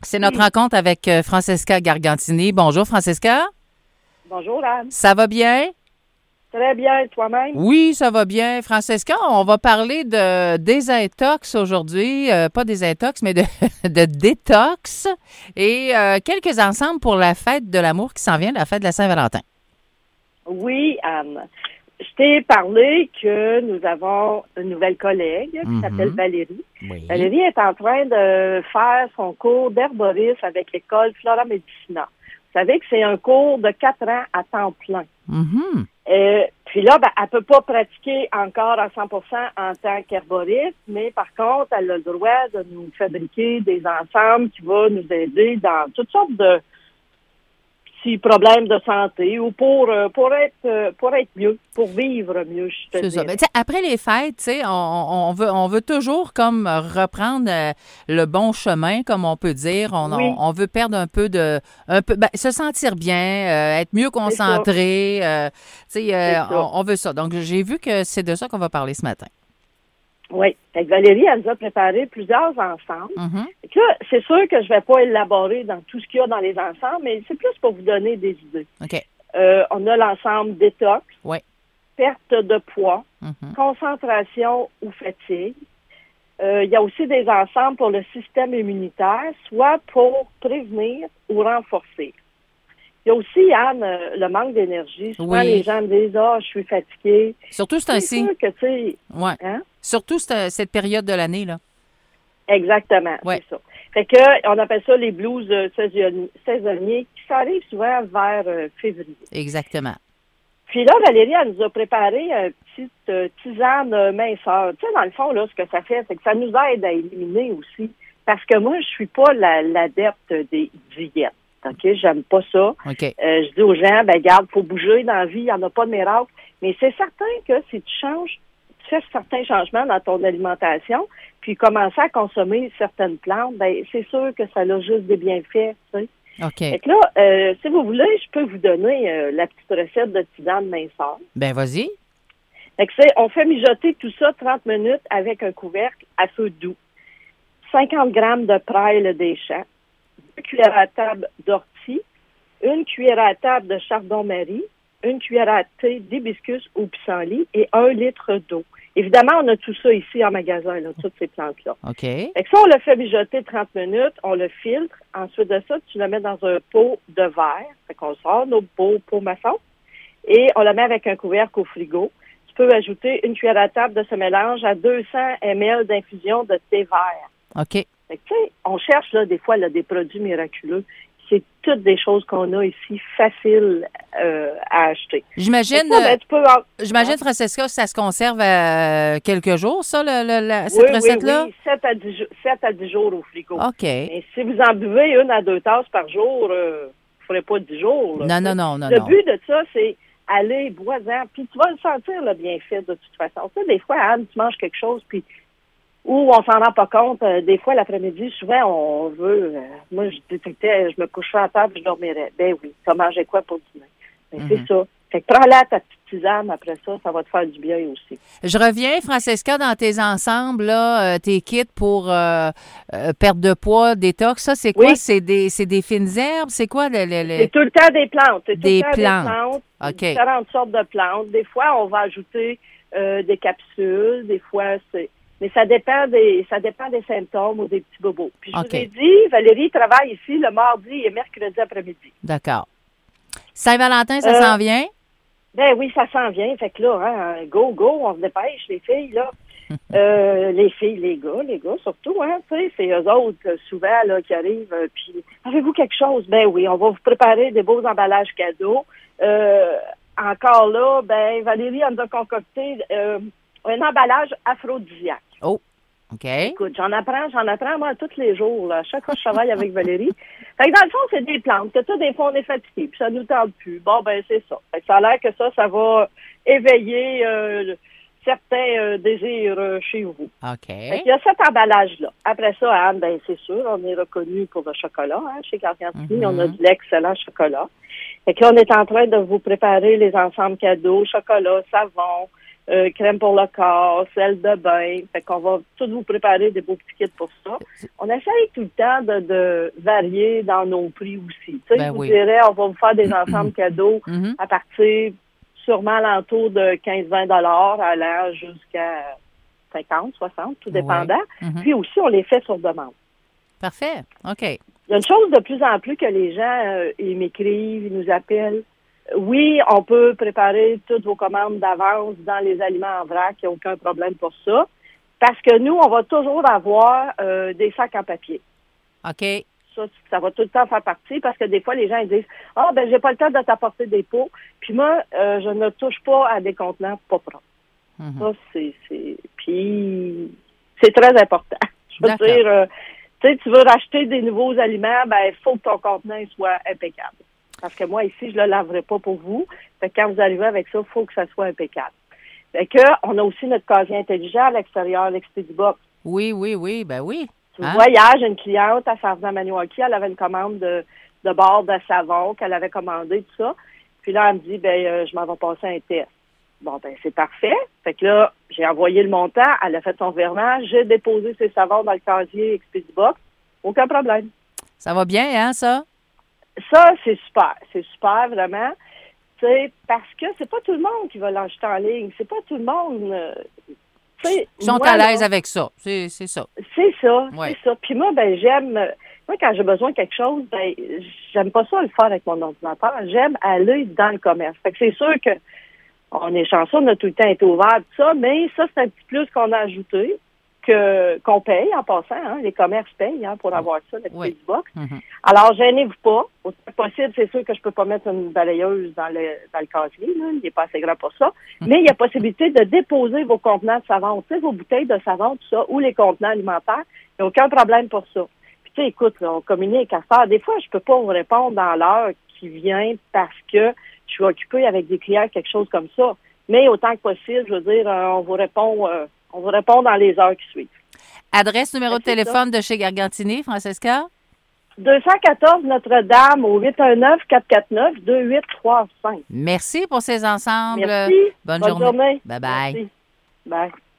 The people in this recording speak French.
C'est notre rencontre avec Francesca Gargantini. Bonjour, Francesca. Bonjour, Anne. Ça va bien? Très bien, toi-même? Oui, ça va bien. Francesca, on va parler de désintox aujourd'hui. Pas désintox, mais de, de détox. Et quelques ensembles pour la fête de l'amour qui s'en vient, la fête de la Saint-Valentin. Oui, Anne. Je t'ai parlé que nous avons une nouvelle collègue qui s'appelle Valérie. Oui. Valérie est en train de faire son cours d'herborisme avec l'école Flora Medicina. Vous savez que c'est un cours de 4 ans à temps plein. Puis là, elle peut pas pratiquer encore à 100% en tant qu'herboriste, mais par contre, elle a le droit de nous fabriquer des ensembles qui vont nous aider dans toutes sortes de petits problèmes de santé ou pour être mieux, pour vivre mieux, je te C'est dirais. ça. Mais après les fêtes, tu sais, on veut toujours comme reprendre le bon chemin, comme on peut dire. Oui. On veut perdre un peu se sentir bien, être mieux concentré. Tu sais, on veut ça. Donc, j'ai vu que c'est de ça qu'on va parler ce matin. Oui. Fait que Valérie, elle nous a préparé plusieurs ensembles. Et là, c'est sûr que je vais pas élaborer dans tout ce qu'il y a dans les ensembles, mais c'est plus pour vous donner des idées. OK. On a l'ensemble détox, Oui. perte de poids, concentration ou fatigue. Il y a aussi des ensembles pour le système immunitaire, soit pour prévenir ou renforcer. Il y a aussi, Anne, le manque d'énergie. Souvent, les gens me disent « Ah, je suis fatiguée ». Surtout c'est ainsi. sûr que, tu sais... Ouais. Hein? Surtout cette période de l'année, là. Exactement, ouais. c'est ça. Fait que, on appelle ça les blues saisonniers qui s'arrivent souvent vers février. Exactement. Puis là, Valérie, elle nous a préparé une petite tisane minceur. Tu sais, dans le fond, là, ce que ça fait, c'est que ça nous aide à éliminer aussi. Parce que moi, je suis pas l'adepte des diètes. OK? J'aime pas ça. OK. Je dis aux gens, garde, faut bouger dans la vie, il n'y en a pas de miracle. Mais c'est certain que si tu fais certains changements dans ton alimentation, puis commencer à consommer certaines plantes, c'est sûr que ça a juste des bienfaits, tu sais. OK. Fait que là, si vous voulez, je peux vous donner la petite recette de tisane minceur. Ben, vas-y. Fait que on fait mijoter tout ça 30 minutes avec un couvercle à feu doux. 50 grammes de prêle des champs, 2 cuillères à table d'ortie, 1 cuillère à table de chardon-marie, 1 cuillère à thé d'hibiscus ou pissenlit et 1 litre d'eau. Évidemment, on a tout ça ici en magasin, là, toutes ces plantes-là. OK. Fait que ça, on le fait mijoter 30 minutes, on le filtre. Ensuite de ça, tu le mets dans un pot de verre. Fait qu'on sort nos pots maçon et on le met avec un couvercle au frigo. Tu peux ajouter 1 cuillère à table de ce mélange à 200 ml d'infusion de thé vert. OK. Fait que, tu sais, on cherche, là, des fois, là, des produits miraculeux. C'est toutes des choses qu'on a ici faciles à acheter. J'imagine, j'imagine, Francesca, ça se conserve quelques jours, ça, cette recette-là? Oui, 7 à 10 jours au frigo. OK. Mais si vous en buvez 1 à 2 tasses par jour, vous ne ferez pas 10 jours. Là, non. Le but de ça, c'est aller, bois-en, puis tu vas le sentir, le bienfait, de toute façon. Tu sais, des fois, Anne, tu manges quelque chose, puis ou on s'en rend pas compte. Des fois, l'après-midi, souvent, on veut... moi, je détectais, je me coucherais à table, je dormirais. Ben oui, tu as mangé quoi pour dîner? Ben, c'est ça. Fait que prends-la ta petite tisane, après ça va te faire du bien aussi. Je reviens, Francesca, dans tes ensembles, là, tes kits pour perte de poids, détox, ça, c'est quoi? Oui. C'est des fines herbes? C'est quoi? C'est tout le temps des plantes. C'est tout des le temps plantes. des plantes. OK. Différentes sortes de plantes. Des fois, on va ajouter des capsules. Des fois, mais ça dépend des symptômes ou des petits bobos. Puis je vous ai dit, Valérie travaille ici le mardi et mercredi après-midi. D'accord. Saint-Valentin, ça s'en vient? Ben oui, ça s'en vient. Fait que là, go, on se dépêche, les filles, là. Les filles, les gars surtout, hein, tu sais, c'est eux autres, souvent, là, qui arrivent, puis avez-vous quelque chose? Ben oui, on va vous préparer des beaux emballages cadeaux. Encore là, Valérie, elle nous a concocté un emballage aphrodisiaque. Oh, OK. Écoute, j'en apprends moi tous les jours, là. À chaque fois que je travaille avec Valérie. Fait que dans le fond, c'est des plantes que tu des fois on est fatigué, puis ça nous tente plus. Bon, c'est ça. Fait que ça a l'air que ça va éveiller certains désirs chez vous. OK. Fait qu'il y a cet emballage-là. Après ça, Anne, c'est sûr, on est reconnu pour le chocolat, hein, chez Gargantini. On a de l'excellent chocolat. Fait que là, on est en train de vous préparer les ensembles cadeaux, chocolat, savon, crème pour le corps, sel de bain. Fait qu'on va tous vous préparer des beaux petits kits pour ça. On essaye tout le temps de varier dans nos prix aussi. Tu sais, je vous dirais, on va vous faire des ensembles cadeaux à partir sûrement à l'entour de 15-20 $ allant jusqu'à 50, 60, tout dépendant. Puis aussi, on les fait sur demande. Parfait. OK. Il y a une chose de plus en plus que les gens, ils m'écrivent, ils nous appellent. Oui, on peut préparer toutes vos commandes d'avance dans les aliments en vrac. Il n'y a aucun problème pour ça. Parce que nous, on va toujours avoir des sacs en papier. OK. Ça va tout le temps faire partie parce que des fois, les gens ils disent « Ah, ben j'ai pas le temps de t'apporter des pots. » Puis moi, je ne touche pas à des contenants pas propres. Ça, Puis, c'est très important. Je veux dire, tu veux racheter des nouveaux aliments, ben il faut que ton contenant soit impeccable. Parce que moi, ici, je le laverai pas pour vous. Fait que quand vous arrivez avec ça, il faut que ça soit impeccable. Fait que, on a aussi notre casier intelligent à l'extérieur, l'Expedibox. Oui, ben oui. Tu vois, hier, j'ai une cliente à Saint-Maniwaki, elle avait une commande de bord de savon qu'elle avait commandé, tout ça. Puis là, elle me dit, je m'en vais passer un test. Bon, c'est parfait. Fait que là, j'ai envoyé le montant, elle a fait son virement, j'ai déposé ses savons dans le casier Expedibox. Aucun problème. Ça va bien, hein, ça? Ça, c'est super. C'est super, vraiment. Tu sais, parce que c'est pas tout le monde qui va l'acheter en ligne. C'est pas tout le monde. Ils sont à l'aise avec ça. C'est ça. C'est ça. C'est ça. Puis moi, j'aime. Moi, quand j'ai besoin de quelque chose, j'aime pas ça le faire avec mon ordinateur. J'aime aller dans le commerce. Fait que c'est sûr que on est chanceux, on a tout le temps été ouvert, tout ça, mais ça, c'est un petit plus qu'on a ajouté. Qu'on paye en passant, hein, les commerces payent pour avoir ça, la petite box. Alors, gênez-vous pas. Autant que possible, c'est sûr que je peux pas mettre une balayeuse dans le casier, là, il n'est pas assez grand pour ça. Mais il y a possibilité de déposer vos contenants de savon, tu sais, vos bouteilles de savon, tout ça, ou les contenants alimentaires. Il n'y a aucun problème pour ça. Puis, tu sais, écoute, là, on communique à ça. Des fois, je peux pas vous répondre dans l'heure qui vient parce que je suis occupée avec des clients, quelque chose comme ça. Mais autant que possible, je veux dire, on vous répond dans les heures qui suivent. Adresse, numéro de téléphone de chez Gargantini, Francesca? 214 Notre-Dame au 819-449-2835. Merci pour ces ensembles. Merci. Bonne journée. Bye-bye. Merci. Bye.